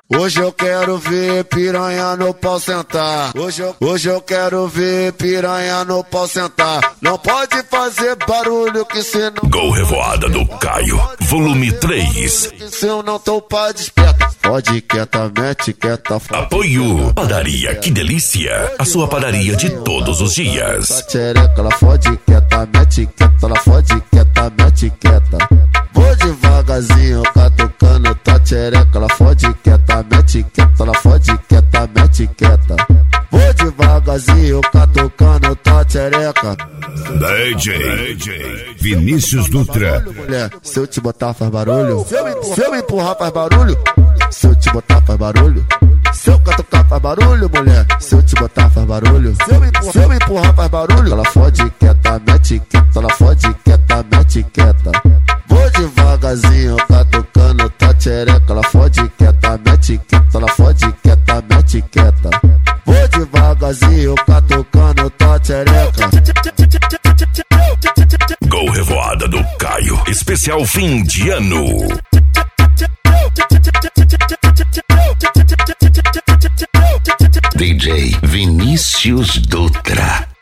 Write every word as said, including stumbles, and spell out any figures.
Hoje eu quero ver piranha no pau sentar. Hoje eu, hoje eu quero ver piranha no pau sentar. Não pode fazer barulho que cê não... Gol Revoada do Caio, volume três. Se eu não tô pá desperta. Fode quieta, mete quieta. Apoio Padaria Que Delícia, a sua padaria de todos os dias. Tá tchereca, ela fode quieta, mete quieta. Ela fode quieta, mete quieta. Vou devagarzinho, catucando tá tchereca. Ela fode quieta, mete quieta. Ela fode quieta, mete quieta. Vou devagarzinho, catucando tá tchereca. D J, D J Vinícius Dutra. Mulher, se eu te botar faz barulho. Se eu me empurrar, se eu me empurrar faz barulho. Se eu te botar faz barulho. Se eu catucar faz barulho, mulher. Se eu te botar faz barulho. Se eu me empurrar, se eu me empurrar faz barulho. Ela fode quieta, mete quieta. Ela fode quieta, mete quieta. Vou devagarzinho, catucando tá tchereca. Ela fode quieta, mete quieta. Ela fode quieta, mete quieta. Vou devagarzinho, catucando tá tchereca. Gol Revoada do Caio, especial fim de ano. D J Vinícius Dutra.